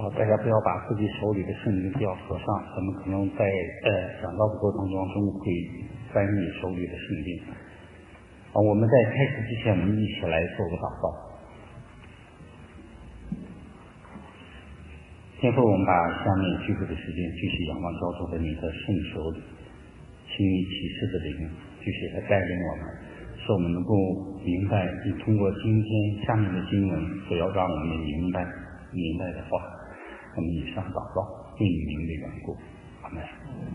大家不要把自己手里的圣经不要合上，咱们可能在讲道的过程中会翻译手里的圣经。我们在开始之前，我们一起来做个祷告。天父，我们把下面聚会的时间继续仰望交托在你的圣手里，请你启示的灵继续来带领我们，使我们能够明白你通过今天下面的经文所要让我们明白的话。我们以上祷告，因你名的缘故，阿门。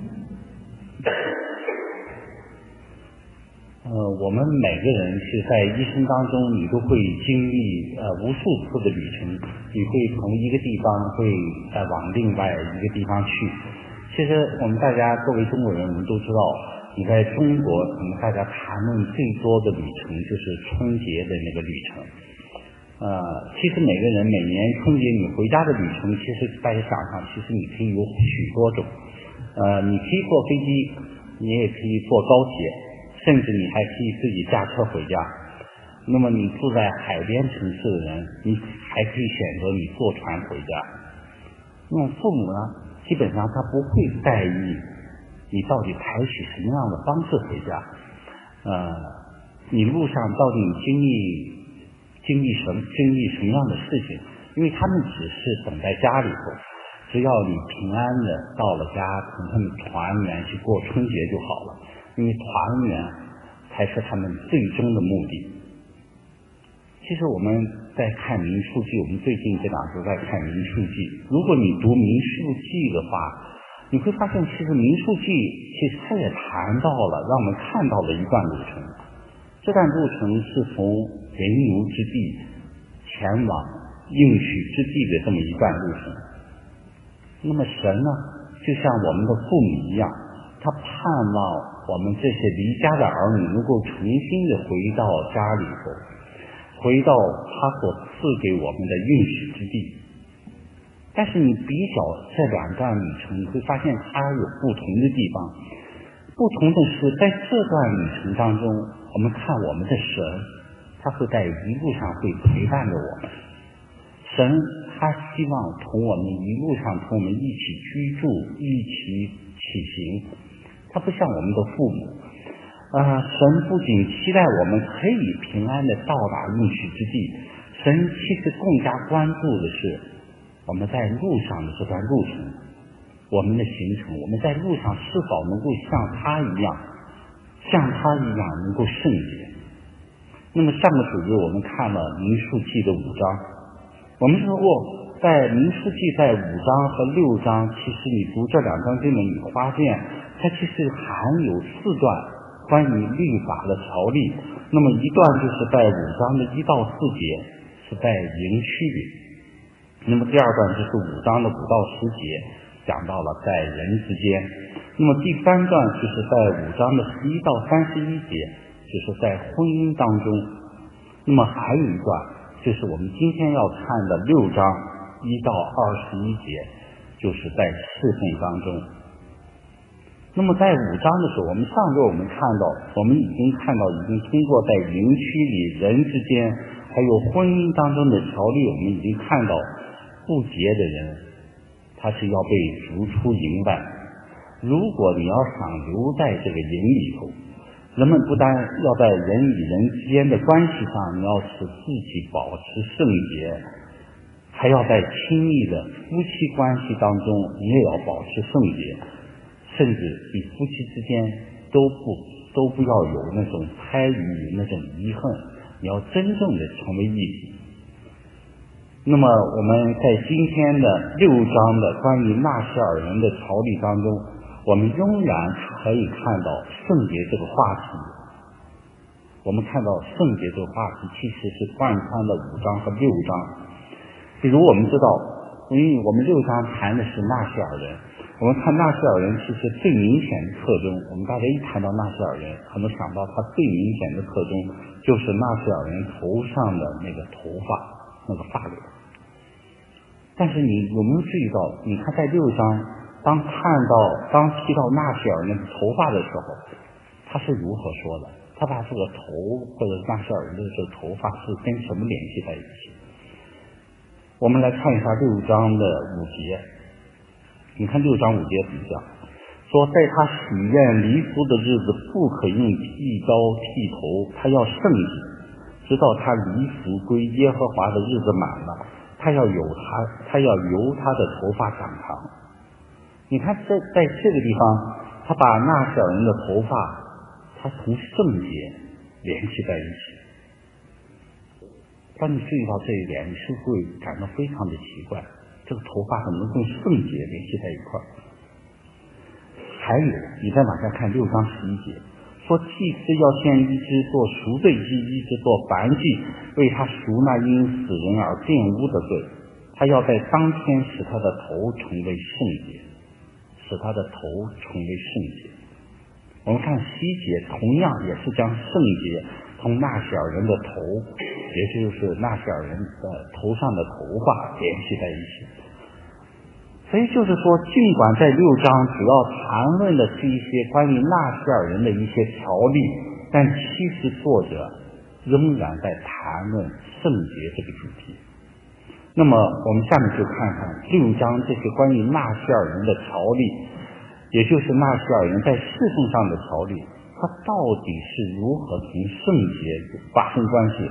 我们每个人是在一生当中，你都会经历无数次的旅程，你会从一个地方会往另外一个地方去。其实我们大家作为中国人，我们都知道，你在中国，我们大家谈论最多的旅程就是春节的那个旅程。其实每个人每年春节你回家的旅程，其实大家想想，其实你可以有许多种。你可以坐飞机，你也可以坐高铁，甚至你还可以自己驾车回家。那么你住在海边城市的人，你还可以选择你坐船回家。那么父母呢，基本上他不会在意你到底采取什么样的方式回家。你路上到底经历什么样的事情，因为他们只是等在家里头，只要你平安的到了家，跟他们团圆去过春节就好了，因为团圆才是他们最终的目的。其实我们在看民数记，我们最近这两周在看民数记，如果你读民数记的话，你会发现其实民数记其实它也谈到了，让我们看到了一段路程。这段路程是从为奴之地前往应许之地的这么一段路程。那么神呢，就像我们的父母一样，他盼望我们这些离家的儿女能够重新的回到家里头，回到他所赐给我们的应许之地。但是你比较这两段旅程，你会发现它有不同的地方。不同的是，在这段旅程当中，我们看我们的神，他会在一路上会陪伴着我们。神他希望同我们一路上同我们一起居住，一起起行。他不像我们的父母，神不仅期待我们可以平安的到达应许之地，神其实更加关注的是我们在路上的这段路程，我们的行程，我们在路上是否能够像他一样能够圣洁。那么上个主日我们看了民数记的5章，我们说过在民数记在5章和6章，其实你读这2章经文，你发现它其实含有4段关于律法的条例。那么一段就是在5章的1到4节是在营区里，那么第二段就是5章的5到10节讲到了在人之间，那么第3段就是在5章的11到31节就是在婚姻当中，那么还有一段就是我们今天要看的6章1到21节，就是在侍奉当中。那么在5章的时候，我们上周我们已经看到通过在营区里人之间还有婚姻当中的条例，我们已经看到不洁的人他是要被逐出营外。如果你要想留在这个营里头，人们不单要在人与人之间的关系上，你要使自己保持圣洁，还要在亲密的夫妻关系当中，你也要保持圣洁，甚至你夫妻之间都不要有那种猜疑，那种遗恨，你要真正的成为一体。那么我们在今天的6章的关于纳西尔人的条例当中，我们仍然可以看到圣洁这个话题。我们看到圣洁这个话题其实是贯穿了5章和6章。比如我们知道，因为我们6章谈的是纳西尔人，我们看纳西尔人其实最明显的特征，我们大家一谈到纳西尔人，可能想到他最明显的特征就是纳西尔人头上的那个头发，那个发柳。但是你有没有注意到，你看在6章当提到纳西尔人的头发的时候，他是如何说的？他把这个头或者纳西尔人的这个头发是跟什么联系在一起？ 我们来看一下6章的5节，你看6章5节怎么讲？说在他许愿离俗的日子，不可用剃刀剃头，他要圣洁，直到他离俗归耶和华的日子满了，他要由他的头发长长。你看在这个地方，他把纳西尔人的头发，他从圣洁联系在一起。当你注意到这一点，你是不是会感到非常的奇怪？这个头发怎么能跟圣洁联系在一块儿？还有，你再往下看6章11节，说祭司要献一只做赎罪祭，一只做燔祭，为他赎那因死人而玷污的罪。他要在当天使他的头成为圣洁，使他的头成为圣洁。我们看西节，同样也是将圣洁同纳西尔人的头，也就是纳西尔人的头上的头发联系在一起。所以就是说，尽管在6章主要谈论的是一些关于纳西尔人的一些条例，但其实作者仍然在谈论圣洁这个主题。那么我们下面就看看6章这些关于纳西尔人的条例，也就是纳西尔人在侍奉上的条例，它到底是如何同圣洁发生关系的。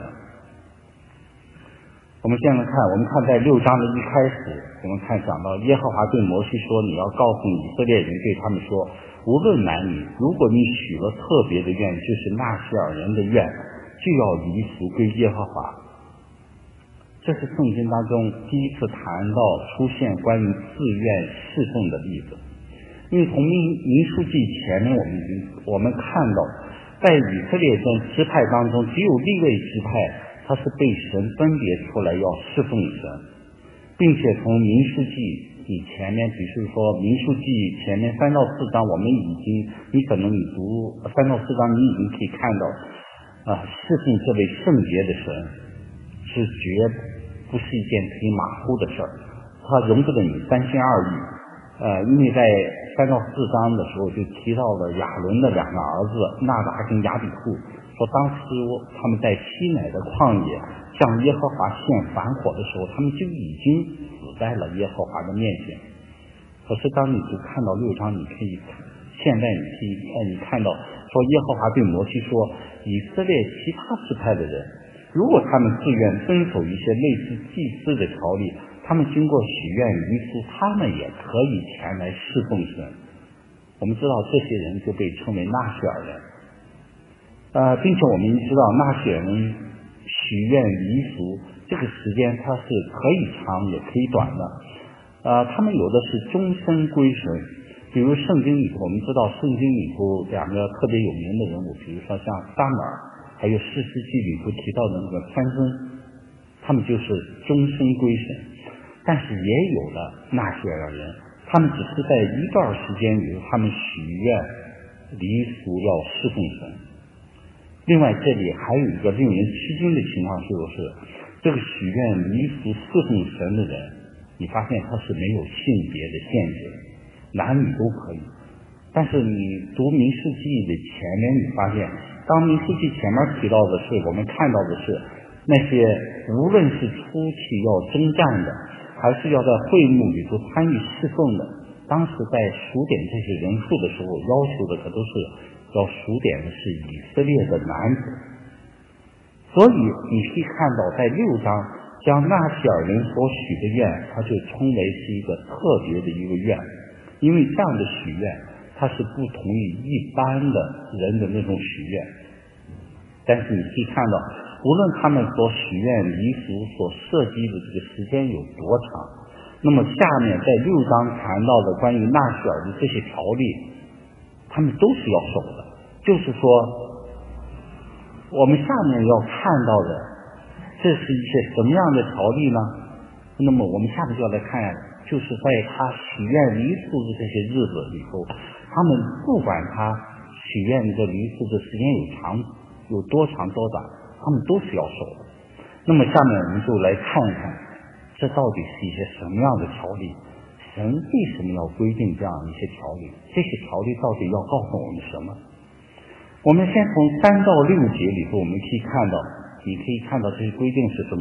我们现在看，在6章的一开始，我们讲到耶和华对摩西说，你要告诉以色列人，对他们说，无论男女，如果你许了特别的愿，就是纳西尔人的愿，就要离俗归耶和华。这是圣经当中第一次谈到出现关于自愿侍奉的例子。因为从民数记前面我们看到，在以色列支派当中，只有利未支派它是被神分别出来要侍奉神，并且从民数记以前面，比如说民数记前面3到4章，你可能读3到4章，你已经可以看到侍奉这位圣洁的神是绝不是一件可以马虎的事儿，它容不得你三心二意。因为在3到4章的时候就提到了亚伦的2个儿子纳达跟亚比户，说当时他们在西乃的旷野向耶和华献燔火的时候，他们就已经死在了耶和华的面前。可是当你就看到6章，现在你看到说耶和华对摩西说，以色列其他支派的人，如果他们自愿遵守一些类似祭司的条例，他们经过许愿离俗，他们也可以前来侍奉神。我们知道这些人就被称为纳西尔人，并且我们知道纳西尔人许愿离俗这个时间它是可以长也可以短的。他们有的是终身归神，比如圣经里头，我们知道圣经里头2个特别有名的人物，比如说像撒母耳，还有士师记里头提到的那个参孙，他们就是终身归神。但是也有的纳西尔人，他们只是在一段时间里，他们许愿离俗要侍奉神。另外这里还有一个令人吃惊的情况，就是这个许愿离俗侍奉神的人，你发现他是没有性别的限制，男女都可以。但是你读民数记的前面，你发现当民数记前面提到的是，我们看到的是那些无论是出去要征战的，还是要在会幕里头参与侍奉的，当时在数点这些人数的时候，要求的可都是要数点的是以色列的男子。所以你可以看到在6章将纳西尔人所许的愿，它就称为是一个特别的一个愿，因为这样的许愿它是不同于一般的人的那种许愿。但是你可以看到，无论他们所许愿离俗所涉及的这个时间有多长，那么下面在6章谈到的关于纳西尔的这些条例，他们都是要守的。就是说我们下面要看到的，这是一些什么样的条例呢？那么我们下面就要来看，就是在他许愿离俗的这些日子里头，他们不管他许愿的离俗的时间有多长多短，他们都是要守的。那么下面我们就来看看，这到底是一些什么样的条例？神为什么要规定这样一些条例？这些条例到底要告诉我们什么？我们先从3到6节里头，你可以看到这些规定是什么？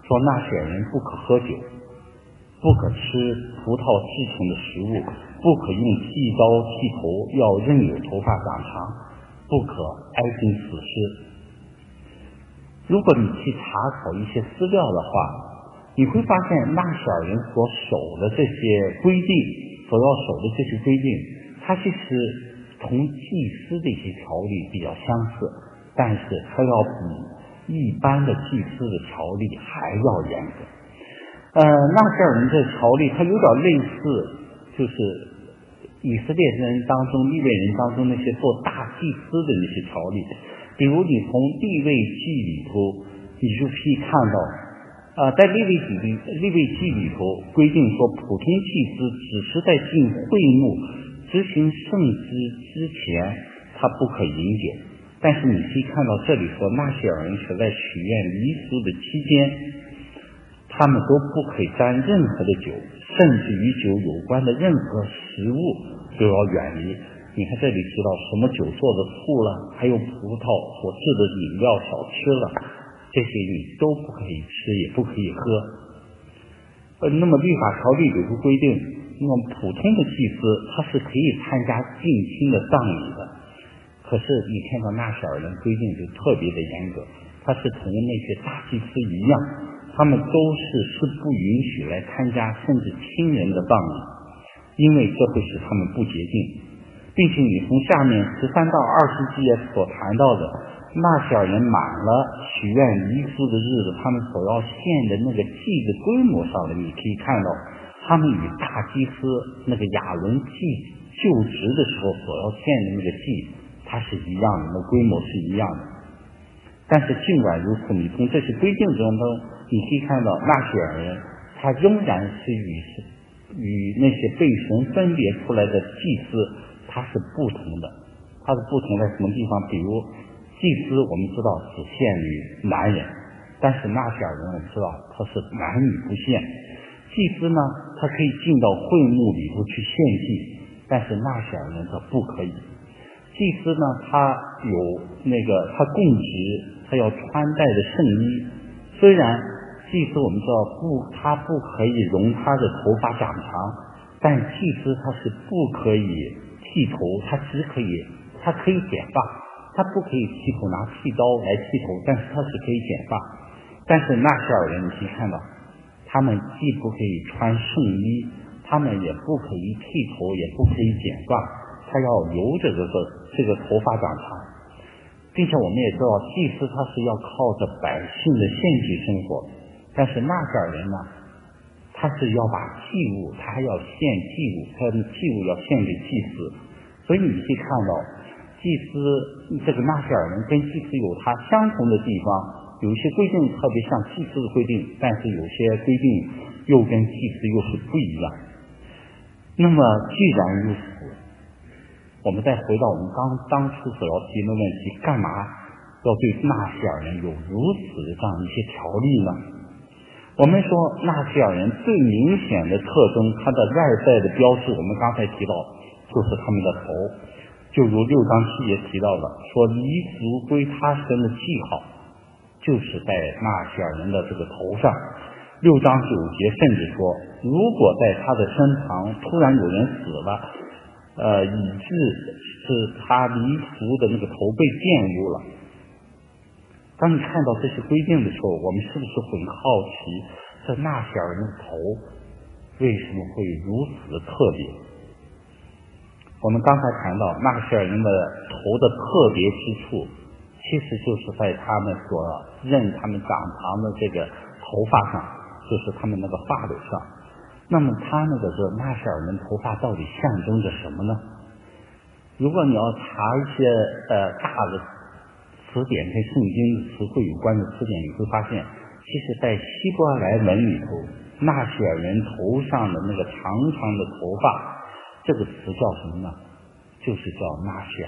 说纳西尔人不可喝酒，不可吃葡萄制成的食物，不可用剃刀剃头，要任由头发长长，不可挨近死尸。如果你去查考一些资料的话，你会发现纳西尔人所守的这些规定，所要守的这些规定，它其实同祭司的一些条例比较相似，但是它要比一般的祭司的条例还要严格。纳西尔人这条例它有点类似，就是以色列人当中、利未人当中那些做大祭司的那些条例。比如你从利未记里头，你就可以看到，在利未记里头规定说，普通祭司只是在进会幕执行圣职之前，他不可饮酒。但是你可以看到这里说，纳西尔人却在许愿离俗的期间，他们都不可以沾任何的酒，甚至与酒有关的任何食物都要远离。你看这里提到什么酒做的醋了，还有葡萄所制的饮料小吃了，这些你都不可以吃，也不可以喝。那么律法条例里头规定，那么普通的祭司他是可以参加近亲的葬礼的，可是你看到纳西尔人规定就特别的严格，他是同那些大祭司一样，他们都是不允许来参加甚至亲人的葬礼，因为这会使他们不洁净。并且你从下面13到20节所谈到的纳西尔人满了许愿离俗的日子，他们所要献的那个祭的规模上的，你可以看到他们与大祭司那个亚伦祭就职的时候所要献的那个祭，它是一样的，那规模是一样的。但是尽管如此，你从这些规定中你可以看到纳西尔人他仍然是与那些被神分别出来的祭司它是不同的。它是不同在什么地方？比如祭司我们知道只限于男人，但是纳西尔人我们知道他是男女不限。祭司呢，他可以进到会幕里头去献祭，但是纳西尔人他不可以。祭司呢，他有他供职，他要穿戴的圣衣。虽然祭司我们知道他不可以容他的头发长长，但祭司他是不可以剃头，他可以剪发，他不可以剃头拿剃刀来剃头，但是他是可以剪发。但是纳西尔人你可以看到，他们既不可以穿圣衣，他们也不可以剃头，也不可以剪发，他要留着这个头发长长。并且我们也知道祭司他是要靠着百姓的献祭生活，但是纳西尔人呢，他是要把祭物，他还要献祭物，他的祭物要献给祭司。所以你可以看到祭司这个纳西尔人跟祭司有他相同的地方，有些规定特别像祭司的规定，但是有些规定又跟祭司又是不一样。那么既然如此，我们再回到我们当初所要提的问题，干嘛要对纳西尔人有如此的这样一些条例呢？我们说纳西尔人最明显的特征，它的外在的标志，我们刚才提到就是他们的头，就如6章7节提到的，说离俗归他神的记号就是在纳西尔人的这个头上。6章9节甚至说，如果在他的身旁突然有人死了，以致是他离俗的那个头被玷污了。当你看到这些规定的时候，我们是不是会好奇，这纳西尔人的头为什么会如此的特别？我们刚才谈到纳西尔人的头的特别之处，其实就是在他们他们长长的这个头发上，就是他们那个发尾上。那么他们的这纳西尔人头发到底象征着什么呢？如果你要查一些大的词典跟圣经词汇有关的词典，你会发现其实在希伯来文里头，纳西尔人头上的那个长长的头发，这个词叫什么呢？就是叫纳西尔。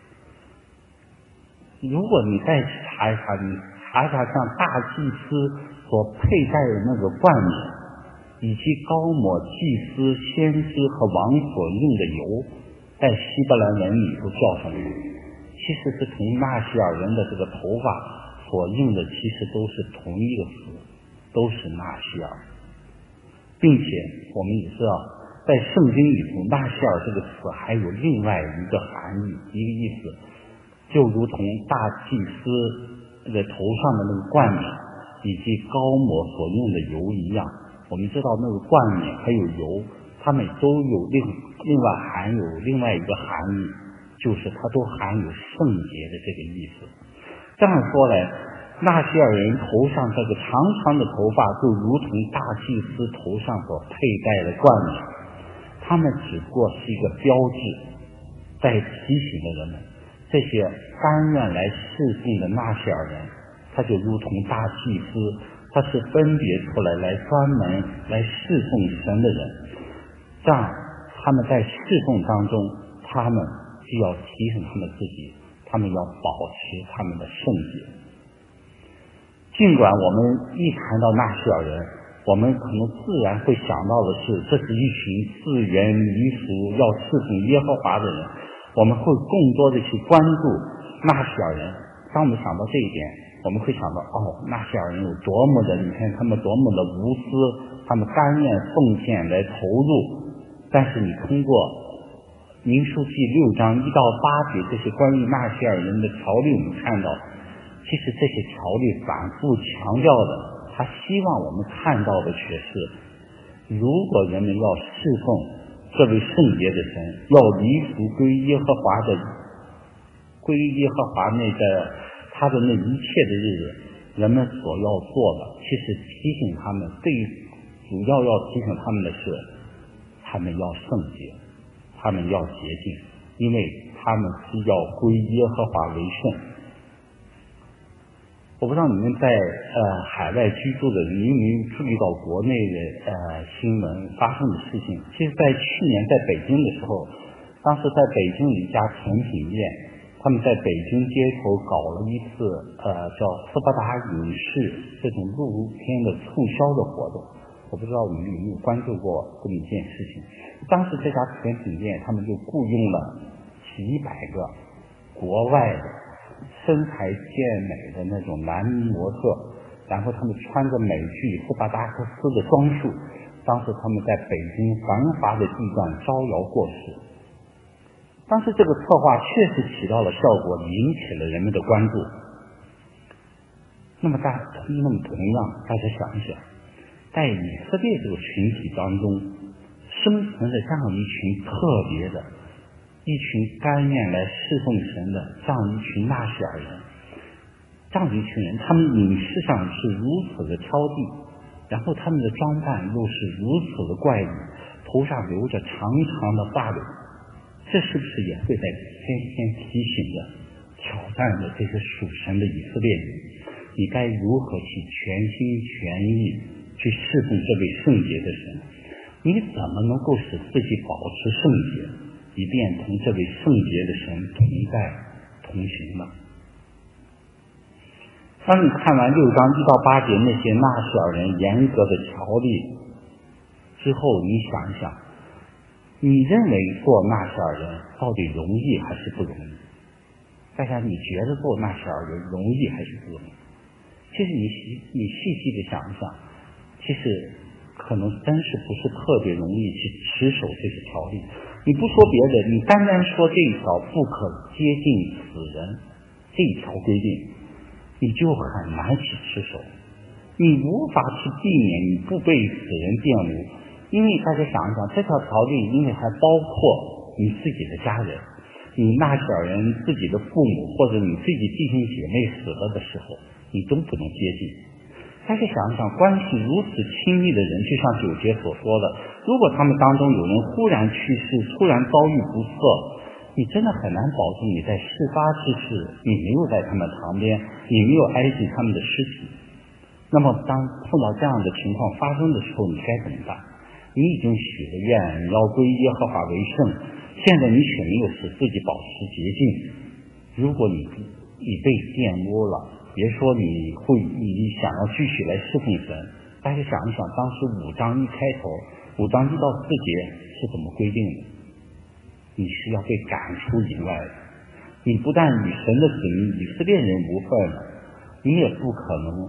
如果你再查一查，你查一查像大祭司所佩戴的那个冠冕，以及高抹祭司、先知和王所用的油，在希伯来文里头叫什么？其实是从纳西尔人的这个头发所用的，其实都是同一个词， 都是纳西尔，并且我们也知道，在圣经里头，纳西尔这个词还有另外一个含义，一个意思，就如同大祭司的头上的那个冠冕以及膏抹所用的油一样。我们知道那个冠冕还有油，它们都有另外含有另外一个含义，就是它都含有圣洁的这个意思。这样说来，纳西尔人头上这个长长的头发就如同大祭司头上所佩戴的冠冕，他们只不过是一个标志，在提醒着人们，这些甘愿来侍奉的纳西尔人，他就如同大祭司，他是分别出来专门来侍奉神的人，这样他们在侍奉当中，他们就要提醒他们自己，他们要保持他们的圣洁。尽管我们一谈到纳西尔人，我们可能自然会想到的是，这是一群自原民俗要侍奉耶和华的人，我们会更多的去关注纳西尔人。当我们想到这一点，我们会想到纳西尔人有多么的，你看他们多么的无私，他们甘愿奉献来投入。但是你通过民数记6章1到8节这些关于纳西尔人的条例，我们看到其实这些条例反复强调的，他希望我们看到的却是，如果人们要侍奉这位圣洁的神，要离俗归耶和华那个他的那一切的日子，人们所要做的，其实提醒他们，主要要提醒他们的是，他们要圣洁，他们要洁净，因为他们是要归耶和华为圣。我不知道你们在海外居住的人有没有注意到国内的新闻发生的事情。其实在去年在北京的时候，当时在北京的一家甜品店，他们在北京街头搞了一次叫斯巴达影视这种露天的促销的活动。我不知道你们有没有关注过这么一件事情。当时这家甜品店他们就雇佣了几百个国外的身材健美的那种男模特，然后他们穿着美剧斯巴达克斯的装束，当时他们在北京繁华的地段招摇过市。当时这个策划确实起到了效果，引起了人们的关注。那么同样大家想一想，在以色列这个群体当中生存着这样一群特别的一群甘愿来侍奉神的这样一群纳西尔人，这样一群人，他们饮食上是如此的挑剔，然后他们的装扮又是如此的怪异，头上留着长长的发绺，这是不是也会在天天提醒着挑战着这些属神的以色列人，你该如何去全心全意去侍奉这位圣洁的神？你怎么能够使自己保持圣洁，以便同这位圣洁的神同在同行呢？当你看完6章1到8节那些纳西尔人严格的条例之后，你想一想，你认为做纳西尔人到底容易还是不容易？大家你觉得做纳西尔人容易还是不容易？其实你细细的想一想，其实可能真是不是特别容易去持守这些条例。你不说别的，你单单说这一条不可接近死人这一条规定，你就很难去持守，你无法去避免你不被死人玷污。因为大家想一想，这条条例因为还包括你自己的家人，你纳西尔人自己的父母或者你自己弟兄姐妹死了的时候，你都不能接近。大家想一想，关系如此亲密的人，就像9节所说的，如果他们当中有人忽然去世，突然遭遇不测，你真的很难保证你在事发之时你没有在他们旁边，你没有挨近他们的尸体。那么当碰到这样的情况发生的时候，你该怎么办？你已经许了愿，你要归耶和华为圣，现在你却没有使自己保持洁净。如果你被玷污了，别说你想要继续来侍奉神，大家想一想，当时5章一开头，5章1到4节是怎么规定的？你是要被赶出营外的，你不但与神的子民以色列人无份了，你也不可能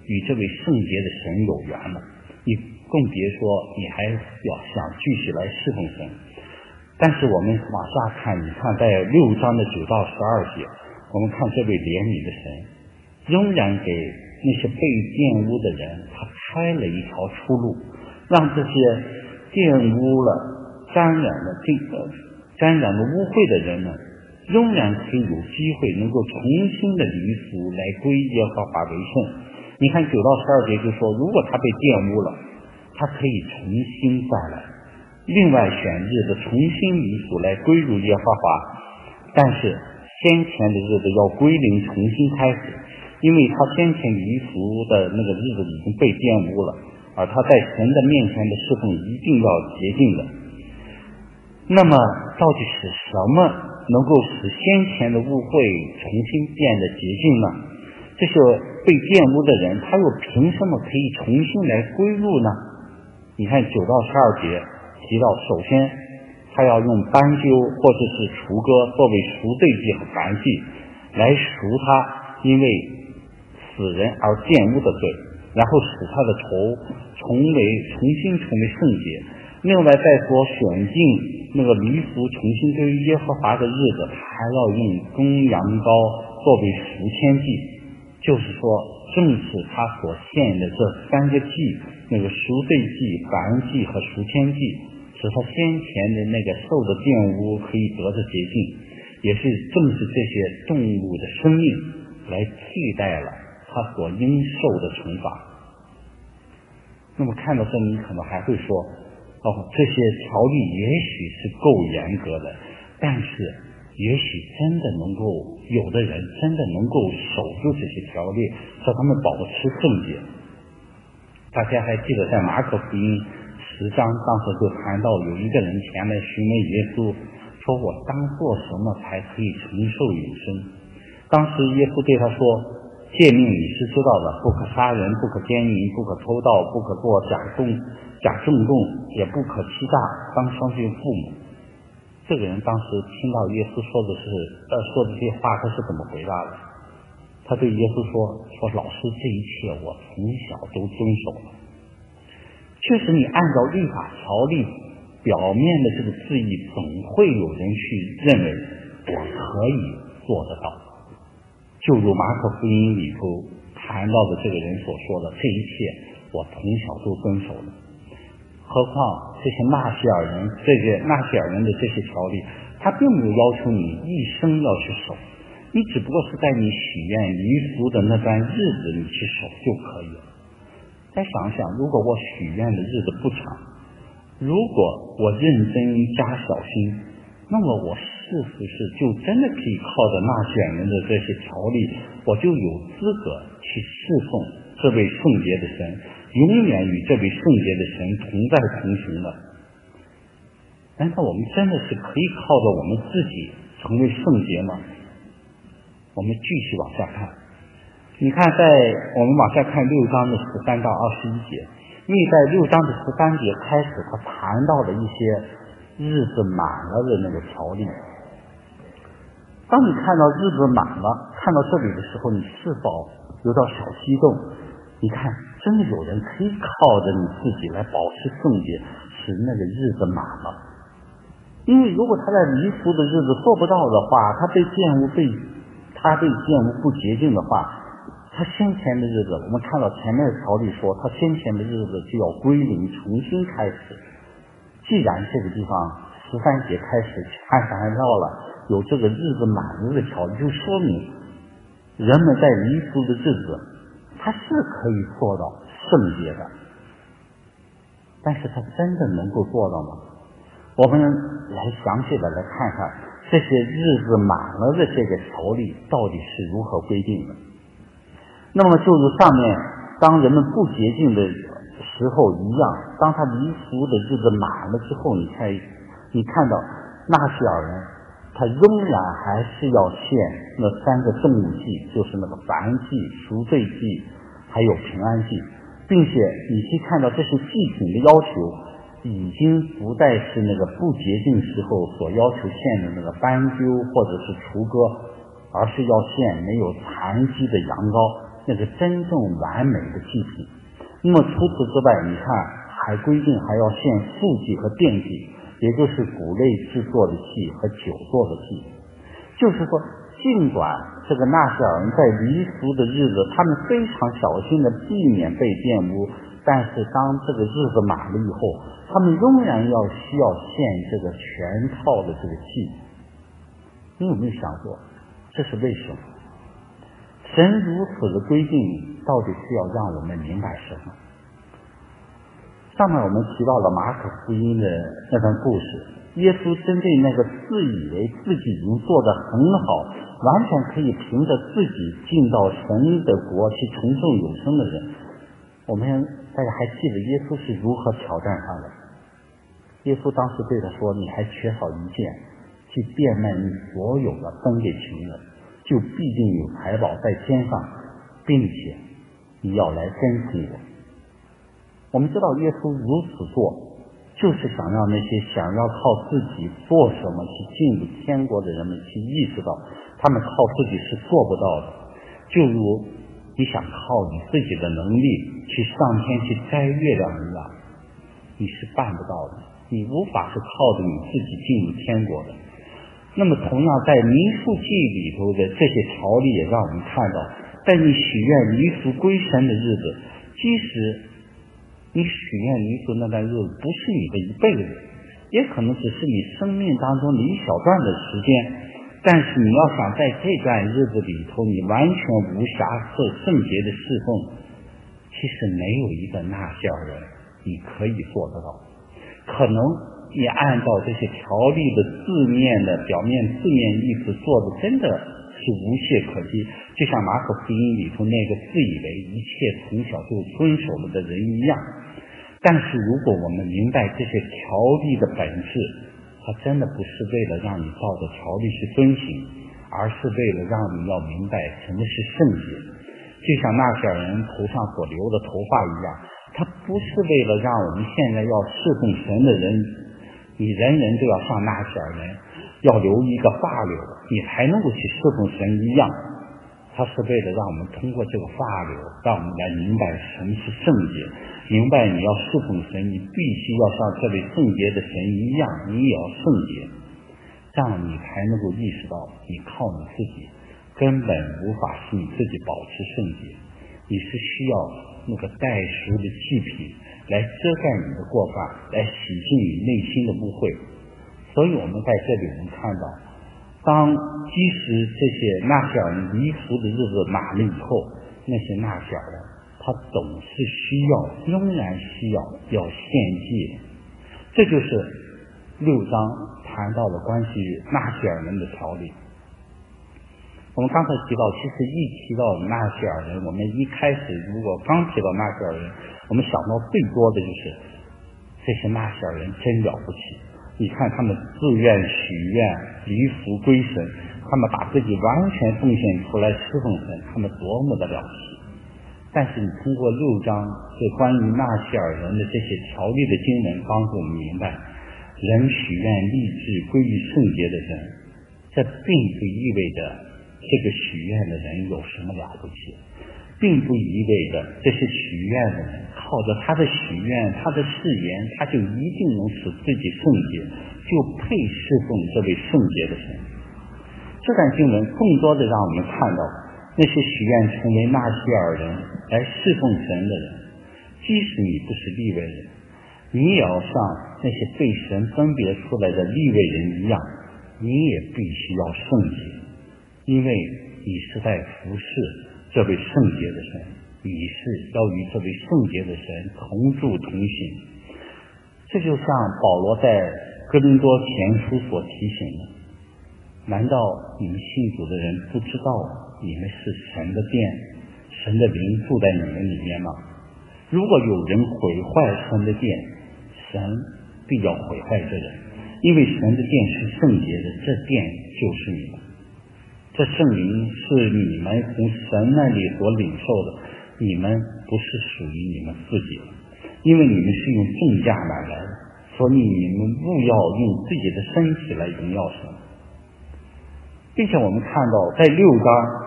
与这位圣洁的神有缘了，你更别说你还要想继续来侍奉神。但是我们往下看，你看在6章的9到12节，我们看这位怜悯的神仍然给那些被玷污的人他开了一条出路，让这些玷污了沾染了污秽的人呢，仍然可以有机会能够重新的离俗来归耶和华为圣。你看9到12节就说，如果他被玷污了，他可以重新再来，另外选日子重新离俗来归入耶和华。但是先前的日子要归零，重新开始，因为他先前离俗的那个日子已经被玷污了，而他在神的面前的侍奉一定要洁净的。那么到底是什么能够使先前的污秽重新变得洁净呢？这些被玷污的人，他又凭什么可以重新来归入呢？你看9到12节提到，首先他要用斑鸠或者是雏鸽作为赎罪祭和燔祭来赎他因为死人而玷污的罪，然后使他的头重新成为圣洁。另外在所选定那个离俗重新归于耶和华的日子，还要用公羊羔作为赎愆祭，就是说正是他所献的这3个祭，那个赎罪祭、燔祭和赎愆祭，使他先前的那个受的玷污可以得着洁净，也是正是这些动物的生命来替代了他所应受的惩罚。那么看到这里，你可能还会说，这些条例也许是够严格的，但是也许真的能够，有的人真的能够守住这些条例，使他们保持圣洁。大家还记得在马可福音10章，当时就谈到有一个人前来询问耶稣，说我当做什么才可以承受永生？当时耶稣对他说，诫命你是知道的，不可杀人，不可奸淫，不可偷盗，不可做假证供，也不可欺诈，当相信父母。这个人当时听到耶稣说这些话，他是怎么回答的？他对耶稣说老师，这一切我从小都遵守了。确实你按照律法条例表面的这个字义，总会有人去认为我可以做得到，就如马可福音里头谈到的这个人所说的，这一切我从小都遵守了。何况这些纳西尔人的这些条例，他并没有要求你一生要去守，你只不过是在你许愿离俗的那段日子你去守就可以了。再想想，如果我许愿的日子不长，如果我认真加小心，那么我是不是就真的可以靠着纳西尔人的这些条例，我就有资格去侍奉这位圣洁的神，永远与这位圣洁的神同在同行的？难道我们真的是可以靠着我们自己成为圣洁吗？我们继续往下看，你看我们往下看6章的13到21节，因为在6章的13节开始，他谈到了一些日子满了的那个条例。当你看到日子满了，看到这里的时候，你是否有点小激动？你看，真的有人可以靠着你自己来保持圣洁，使那个日子满了。因为如果他在离俗的日子做不到的话，他被玷污不洁净的话，他先前的日子，我们看到前面的条例说，他先前的日子就要归零，重新开始。既然这个地方13节开始谈到了有这个日子满了的条例，就说明人们在离俗的日子他是可以做到圣洁的，但是他真的能够做到吗？我们来详细的来看看这些日子满了的这个条例到底是如何规定的。那么就是上面当人们不洁净的时候一样，当他离俗的日子满了之后，你看到纳西尔人他仍然还是要献那3个动物祭，就是那个燔祭、赎罪祭还有平安祭，并且你可以看到这些祭品的要求已经不再是那个不洁净时候所要求献的那个斑鸠或者是雏鸽，而是要献没有残疾的羊羔， 那个真正完美的祭品。那么除此之外，你看还规定还要献素祭和奠祭，也就是谷类制作的祭和酒做的祭。就是说，尽管这个纳西尔人在离俗的日子，他们非常小心的避免被玷污，但是当这个日子满了以后，他们仍然需要献这个全套的这个祭。你有没有想过，这是为什么？神如此的规定，到底是要让我们明白什么？上面我们提到了马可福音的那段故事，耶稣针对那个自以为自己已经做得很好，完全可以凭着自己进到神的国去重生永生的人，我们大家还记得耶稣是如何挑战他的？耶稣当时对他说：“你还缺少一件，去变卖你所有的分给穷人，就必定有财宝在天上，并且你要来跟随我。”我们知道耶稣如此做，就是想让那些想要靠自己做什么去进入天国的人们去意识到，他们靠自己是做不到的。就如你想靠你自己的能力去上天去摘月亮一样，你是办不到的，你无法是靠着你自己进入天国的。那么同样在民数记里头的这些条例也让我们看到，在你许愿离俗归神的日子，即使你许愿离俗那段日子不是你的一辈子，也可能只是你生命当中的一小段的时间，但是你要想在这段日子里头你完全无瑕疵圣洁的侍奉，其实没有一个纳西尔人你可以做得到。可能你按照这些条例的表面字面意思做的真的是无懈可击，就像马可福音里头那个自以为一切从小就遵守了的人一样。但是如果我们明白这些条例的本质，它真的不是为了让你照着条例去遵行，而是为了让你要明白什么是圣洁。就像纳西尔人头上所留的头发一样，它不是为了让我们现在要侍奉神的人，你人人都要像纳西尔人要留一个发绺，你才能够去侍奉神一样。它是为了让我们通过这个发绺，让我们来明白什么是圣洁，明白你要侍奉神，你必须要像这位圣洁的神一样，你也要圣洁，这样你才能够意识到你靠你自己根本无法使你自己保持圣洁，你是需要那个代赎的祭品来遮盖你的过犯，来洗净你内心的污秽。所以我们在这里能看到，当即使这些纳西尔人离俗的日子满了以后，那些纳西尔人他总是仍然需要献祭。这就是6章谈到的关于纳西尔人的条例。我们刚才提到，其实一提到纳西尔人，我们一开始如果刚提到纳西尔人，我们想到最多的就是这些纳西尔人真了不起。你看他们自愿许愿离俗归神，他们把自己完全奉献出来侍奉神，他们多么的了不起。但是你通过6章这关于纳西尔人的这些条例的经文，帮助我们明白，人许愿立志归于圣洁的人，这并不意味着这个许愿的人有什么了不起，并不意味着这些许愿的人靠着他的许愿，他的誓言，他就一定能使自己圣洁，就配侍奉这位圣洁的神。这段经文更多的让我们看到，那些许愿成为纳西尔人来侍奉神的人，即使你不是利未人，你也要像那些被神分别出来的利未人一样，你也必须要圣洁，因为你是在服侍这位圣洁的神，你是要与这位圣洁的神同住同行。这就像保罗在哥林多前书所提醒的，难道你们信主的人不知道你们是神的殿，神的灵住在你们里面吗？如果有人毁坏神的殿，神必要毁坏这人，因为神的殿是圣洁的，这殿就是你们。这圣灵是你们从神那里所领受的，你们不是属于你们自己的，因为你们是用重价买来的，所以你们不要用自己的身体来荣耀神。并且我们看到在6章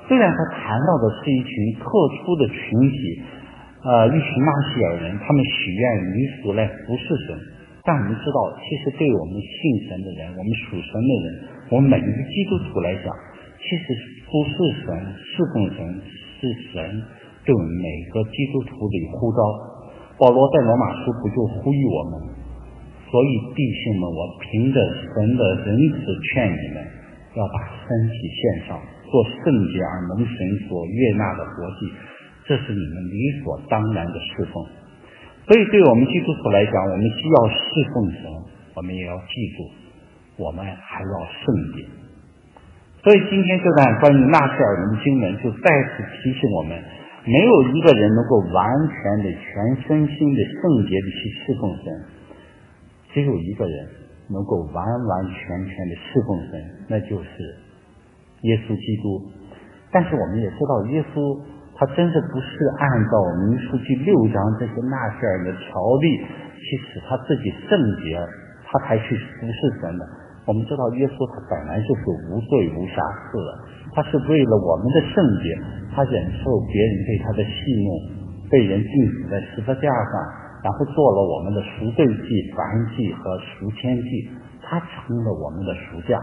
虽然他谈到的是一群特殊的群体，一群纳西尔人，他们许愿民俗来服侍神，但我们知道，其实对我们信神的人，我们属神的人，我们每一个基督徒来讲，其实服侍神、侍奉神是神对我们每个基督徒的呼召。保罗在罗马书不就呼吁我们，所以弟兄们，我凭着神的仁慈劝你们，要把身体献上，做圣洁而蒙神所悦纳的活祭，这是你们理所当然的侍奉。所以对我们基督徒来讲，我们既要侍奉神，我们也要记住，我们还要圣洁。所以今天这段关于纳西尔人的经文就再次提醒我们，没有一个人能够完全的全身心的圣洁的去侍奉神，只有一个人能够完完全全的侍奉神，那就是耶稣基督。但是我们也知道，耶稣他真的不是按照民数记6章这些纳西尔的条例去使他自己圣洁，他才去服侍神的。我们知道耶稣他本来就是无罪无瑕疵的，他是为了我们的圣洁，他忍受别人对他的戏弄，被人钉死在十字架上，然后做了我们的赎罪祭、燔祭和赎愆祭，他成了我们的赎价。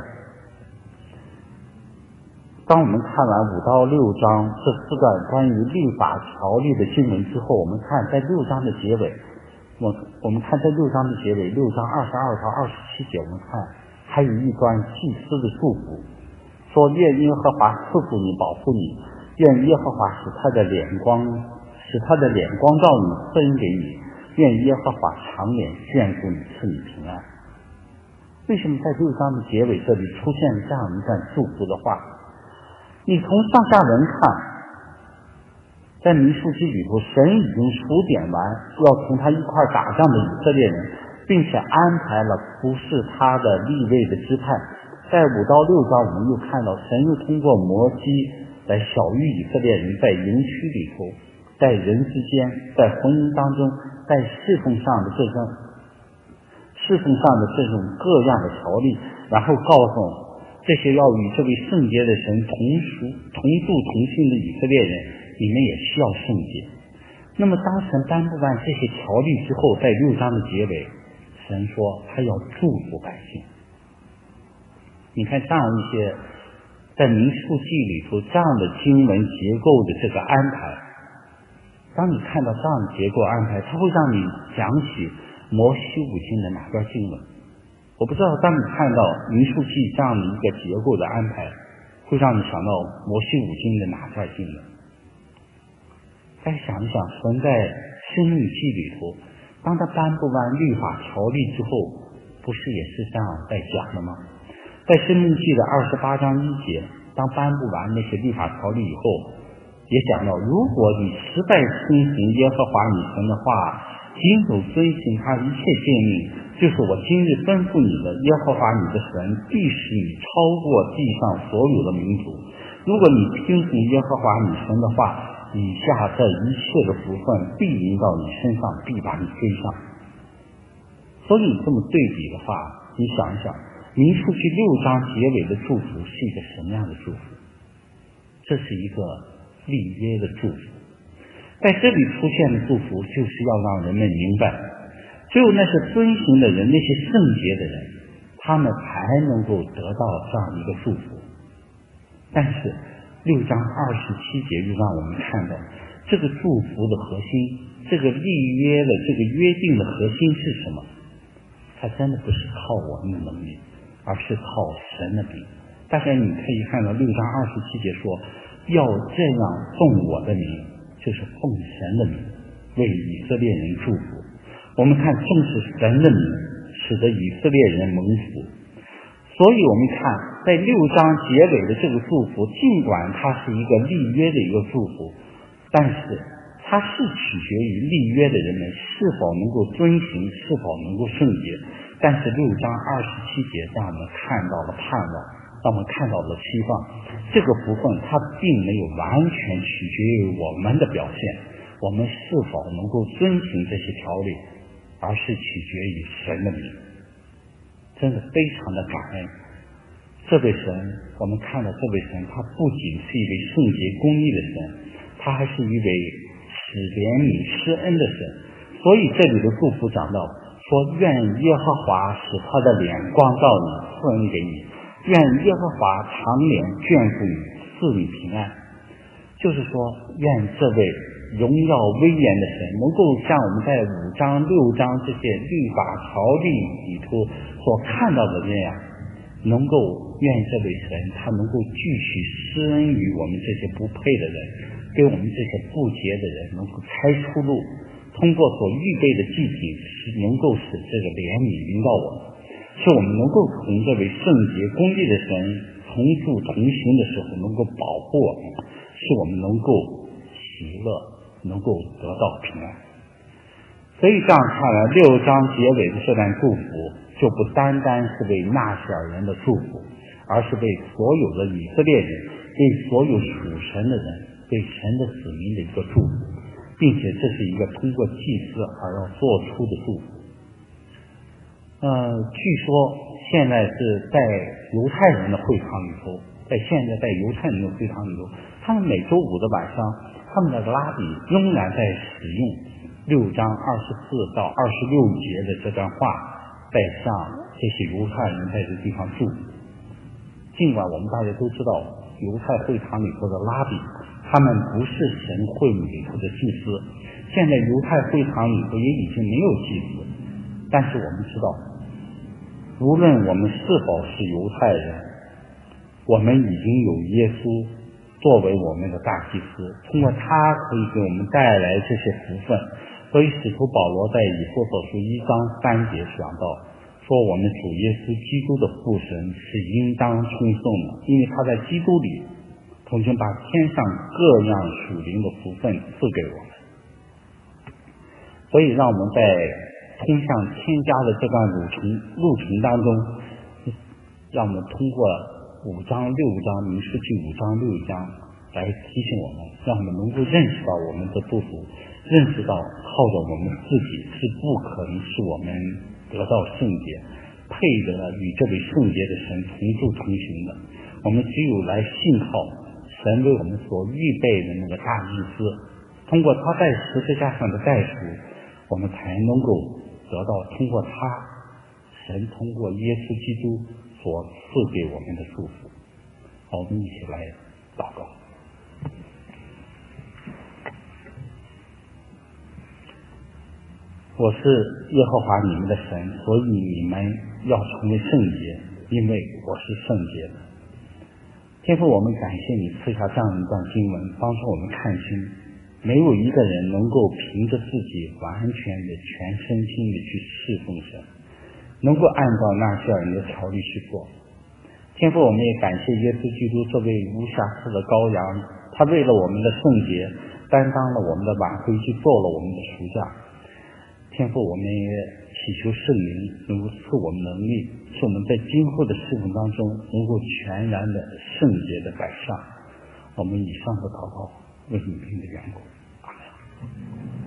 当我们看完5到6章这4段关于律法条例的经文之后，我们看在6章的结尾，我们看在6章的结尾，6章22到27节，我们看还有一段祭司的祝福，说愿耶和华赐福你，保护你，愿耶和华使他的脸光照你，赐恩给你，愿耶和华长脸眷顾你，赐你平安。为什么在6章的结尾这里出现这样一段祝福的话？你从上下文看，在民数记里头，神已经数点完要同他一块打仗的以色列人，并且安排了服侍他的利未的支派。在5到6章，我们又看到神又通过摩西来晓谕以色列人，在营区里头，在人之间，在婚姻当中，在侍奉上的这种各样的条例，然后告诉这些要与这位圣洁的神同住同行的以色列人，你们也需要圣洁。那么当神颁布完这些条例之后，在6章的结尾，神说他要祝福百姓。你看这样一些在民数记里头这样的经文结构的这个安排，当你看到这样的结构安排，它会让你想起摩西五经的哪段经文。我不知道当你看到民数记这样的一个结构的安排，会让你想到摩西五经的哪段经文。再想一想，神在申命记里头，当他颁布完律法条例之后，不是也是这样在讲的吗？在申命记的28章1节，当颁布完那些律法条例以后，也讲到，如果你实在遵行耶和华你神的话，谨守遵行他一切诫命，就是我今日吩咐你的，耶和华你的神必使你超过地上所有的民族。如果你听从耶和华你神的话，以下这一切的福分必临到你身上，必把你追上。所以你这么对比的话，你想一想，民数记6章结尾的祝福是一个什么样的祝福？这是一个立约的祝福。在这里出现的祝福，就是要让人们明白，只有那些遵行的人，那些圣洁的人，他们才能够得到这样一个祝福。但是6章27节又让我们看到，这个祝福的核心，这个立约的这个约定的核心是什么？它真的不是靠我们的能力，而是靠神的名。大概你可以看到6章27节说，要这样奉我的名，就是奉神的名为以色列人祝福。我们看正是神的名使得以色列人蒙福。所以我们看在6章结尾的这个祝福，尽管它是一个立约的一个祝福，但是它是取决于立约的人们是否能够遵行，是否能够圣洁。但是6章27节让我们看到了盼望，让我们看到了希望。这个福分它并没有完全取决于我们的表现，我们是否能够遵行这些条例，而是取决于神的名。真的非常的感恩， 这位神，我们看到这位神，他不仅是一位圣洁公义的神，他还是一位使怜悯施恩的神。所以这里的祝福讲到说，愿耶和华使他的脸光照你，赐恩给你，愿耶和华常脸眷顾你，赐你平安。就是说，愿这位荣耀威严的神能够像我们在5章6章这些律法条例里头所看到的那样，能够愿这位神他能够继续施恩于我们这些不配的人，给我们这些不洁的人能够开出路，通过所预备的祭品是能够使这个怜悯临到我们，使我们能够从这位圣洁公义的神同住同行的时候能够保护我们，使我们能够喜乐，能够得到平安。所以这样看来，6章结尾的这段祝福就不单单是为纳西尔人的祝福，而是为所有的以色列人，为所有属神的人，为神的子民的一个祝福，并且这是一个通过祭司而要做出的祝福。据说现在是在犹太人的会堂里头，在犹太人的会堂里头，他们每周5的晚上，他们的拉比仍然在使用6章24到26节的这段话，在向这些犹太人在这地方祝福。尽管我们大家都知道，犹太会堂里头的拉比，他们不是神会里头的祭司，现在犹太会堂里头也已经没有祭司。但是我们知道，无论我们是否是犹太人，我们已经有耶稣作为我们的大祭司，通过他可以给我们带来这些福分。所以使徒保罗在以弗所书1章3节讲到，说我们主耶稣基督的父神是应当称颂的，因为他在基督里曾经把天上各样属灵的福分赐给我们。所以让我们在通向天家的这段路程当中，让我们通过5章6章民数记5章6章来提醒我们，让我们能够认识到我们的不足，认识到靠着我们自己是不可能使我们得到圣洁，配得与这位圣洁的神同住同行的。我们只有来信靠神为我们所预备的那个大祭司，通过他在十字架上的代赎，我们才能够得到通过他神通过耶稣基督所赐给我们的祝福。好，我们一起来祷告。我是耶和华你们的神，所以你们要成为圣洁，因为我是圣洁的。天父，我们感谢你赐下这样一段经文，帮助我们看清，没有一个人能够凭着自己完全的全身心的去侍奉神，能够按照纳西尔人的条例去做。天父，我们也感谢耶稣基督这位无瑕疵的羔羊，他为了我们的圣洁担当了我们的挽回，去做了我们的赎价。天父，我们也祈求圣灵能够赐我们能力，使我们在今后的侍奉当中能够全然的圣洁的改善。我们以上的祷告为你名的缘故，阿门。